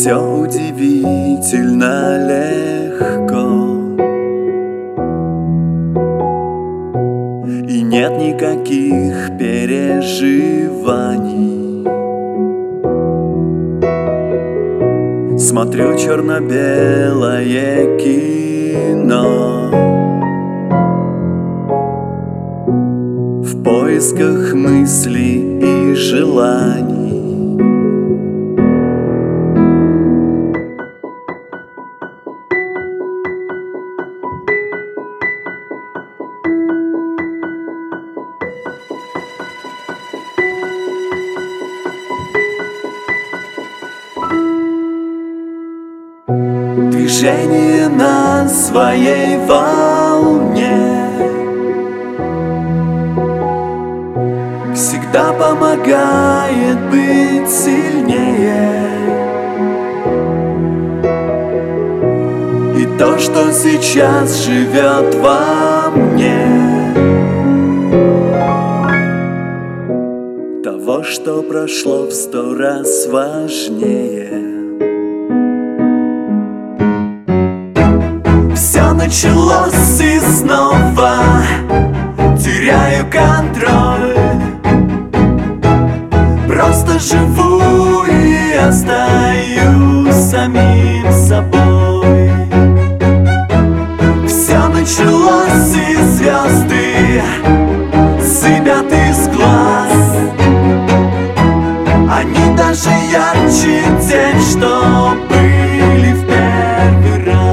Все удивительно легко, и нет никаких переживаний. Смотрю черно-белое кино в поисках мыслей и желаний. Движение на своей волне всегда помогает быть сильнее. И то, что сейчас живет во мне, того, что прошло в 100 раз важнее. Все началось и снова теряю контроль. Просто живу и остаюсь самим собой. Все началось и звезды сыпят из глаз. Они даже ярче тех, что были в первый раз.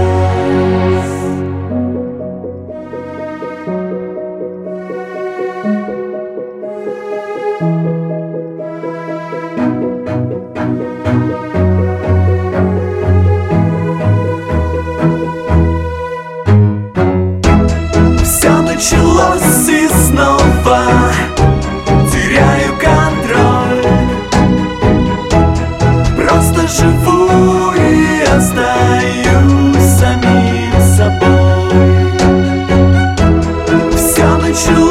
Все началось и снова теряю контроль. Просто живу и остаюсь самим собой. Все началось